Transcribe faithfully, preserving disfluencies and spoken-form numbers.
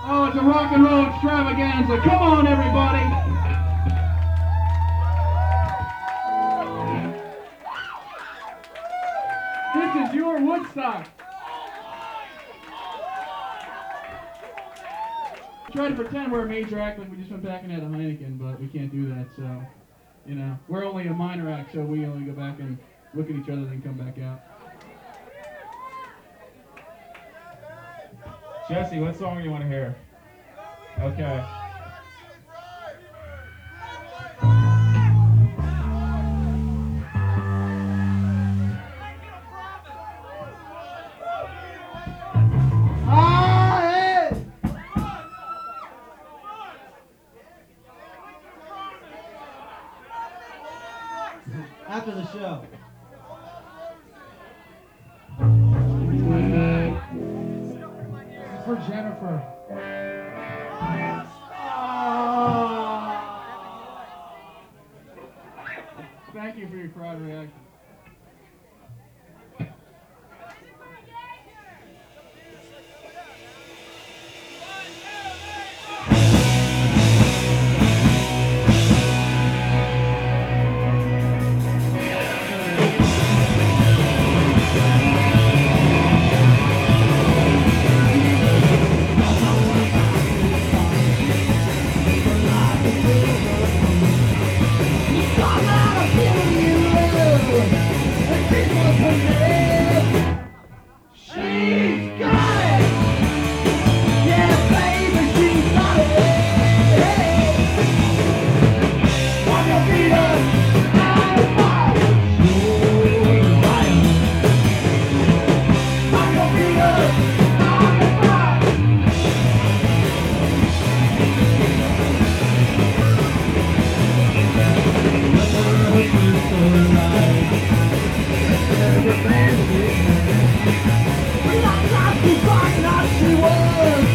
Oh, it's a rock and roll extravaganza. Come on, everybody. This is your Woodstock. Try to pretend we're a major act like we just went back and had a Heineken, but we can't do that, so, you know, we're only a minor act, so we only go back and look at each other, then come back out. Jesse, what song do you want to hear? Okay. After the show. For Jennifer. Thank you for your crowd reaction. She was